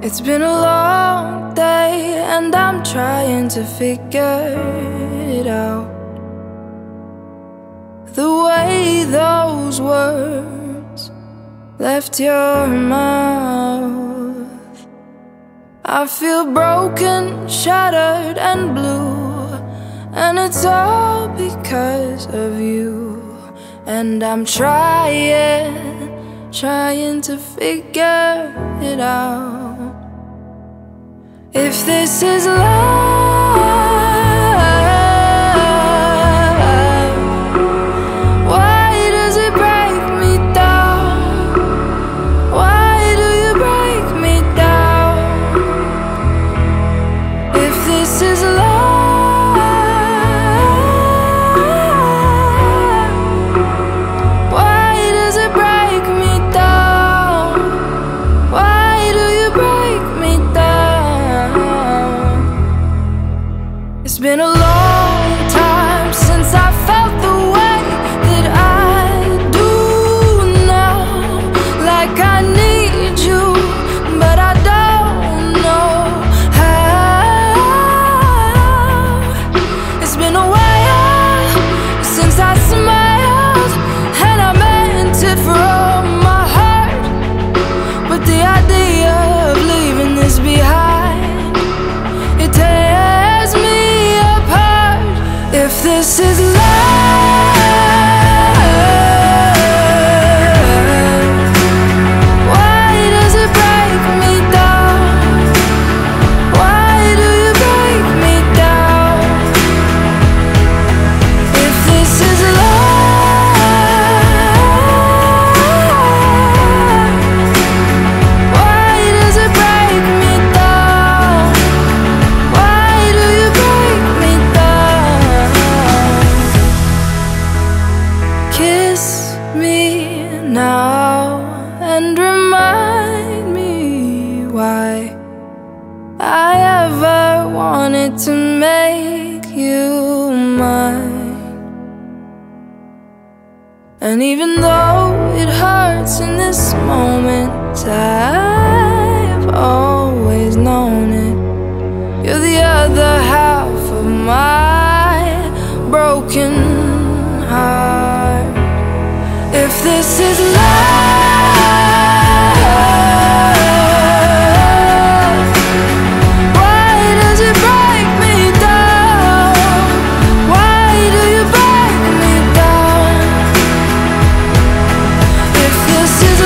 It's been a long day and I'm trying to figure it out. The way those words left your mouth, I feel broken, shattered and blue, and it's all because of you. And I'm trying to figure it out. If this is love, why does it break me down? Why do you break me down? If this is love, why does it break me down? Why do you break me down? It's been a long time since I felt the way that I do now. Like I need you, but I don't know how. It's been a while since I smiled, and I meant it from my heart. But the idea of leaving this behind, it tears me apart. If this is love, why does it break me down? Why do you break me down? If this is love, why does it break me down? Why do you break me down? Kiss me now and remind me why I ever wanted to make you mine. And even though it hurts in this moment, I've always known it. You're the other half of my broken heart. If this is love, why does it break me down? Why do you break me down? If this is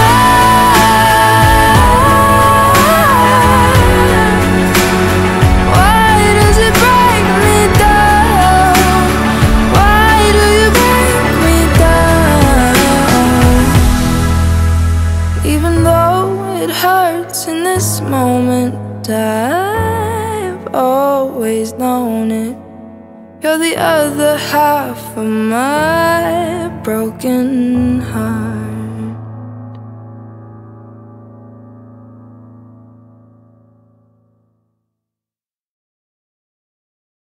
love, why does it break me down? Why do you break me down? Even though it hurts in this moment, I've always known it. You're the other half of